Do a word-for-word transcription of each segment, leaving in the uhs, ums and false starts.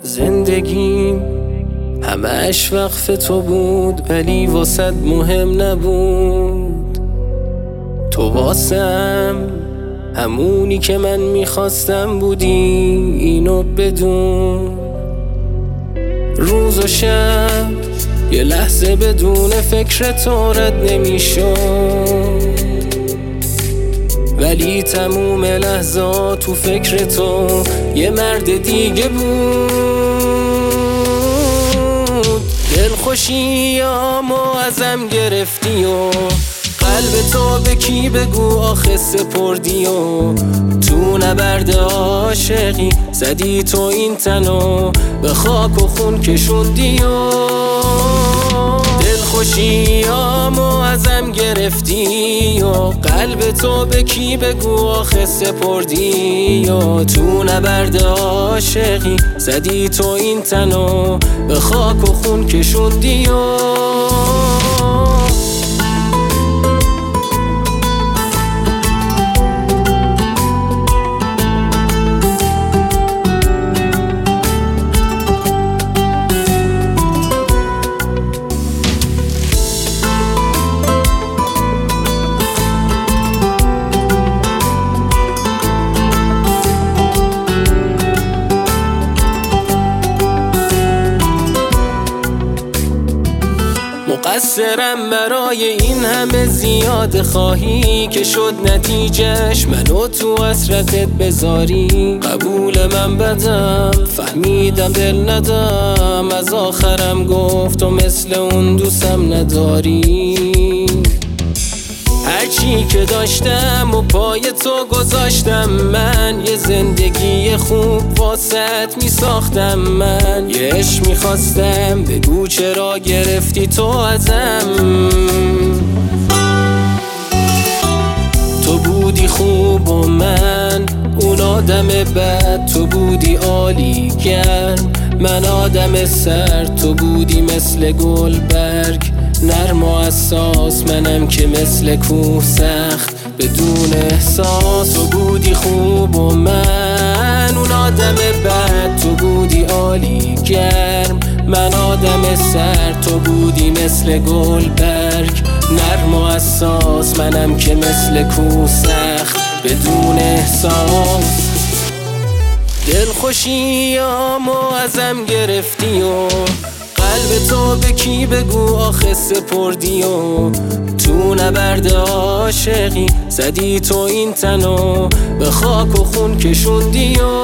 زندگیم همش وقف تو بود ولی واسد مهم نبود. تو واسم همونی که من میخواستم بودی، اینو بدون. روز و شب یه لحظه بدون فکر تو رد نمیشد، ولی تموم لحظات تو فکر تو یه مرد دیگه بود. دلخوشیامو ازم گرفتی و قلب تو به کی بگو آخه سپردی، و تو نبرد عاشقی زدی تو این تنو به خاک و خون کشوندی. و دلخوشیامو ازم گرفتی و قلب تو به کی بگو آخه سپردی، و تو نبرد عاشقی زدی تو این تنو به خاک و خون کشوندی. و مقصرم برای این همه زیاد خواهی که شد نتیجهش منو تو حسرتت بذاری. قبول من بدم، فهمیدم دل ندم، از آخرم گفت و مثل اون دوستم نداری. هرچی که داشتم و پای تو گذاشتم من، یه زندگی خوب واسط می ساختم من. یه عشق می خواستم، بگو چرا گرفتی تو ازم. تو بودی خوب و من اون آدم بد، تو بودی عالی گرم من آدم سرد. تو بودی مثل گل برگ نرم و حساس، منم که مثل کوه سخت بدون احساس. تو بودی خوب و من اون آدم بد، تو بودی عالی گرم من آدم سرد. تو بودی مثل گل برگ نرم و حساس، منم که مثل کوه سخت بدون احساس. دلخوشیامو ازم گرفتی و قلب تو به کی بگو آخه سپردی، و تو نبرد عاشقی زدی تو این تنو به خاک و خون کشوندی. و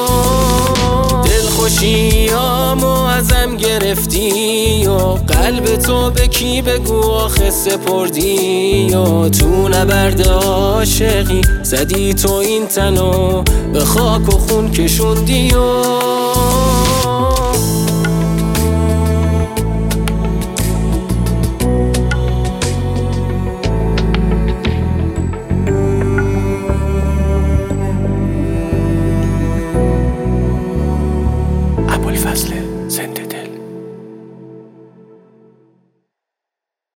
دلخوشیامو ازم گرفتی و قلب تو به کی بگو آخه سپردی، و تو نبرد عاشقی زدی تو این تنو به خاک و خون کشوندی. و